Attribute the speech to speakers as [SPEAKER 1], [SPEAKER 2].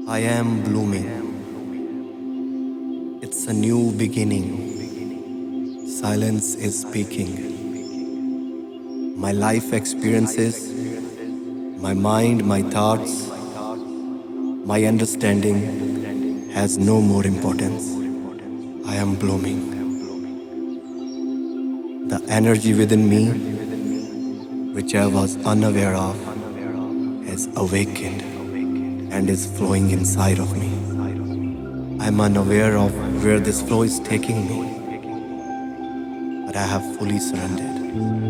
[SPEAKER 1] I am blooming. It's a new beginning. Silence is speaking. My life experiences, my mind, my thoughts, my understanding has no more importance. I am blooming. The energy within me, which I was unaware of, has awakened and is flowing inside of me. I'm unaware of where this flow is taking me, but I have fully surrendered.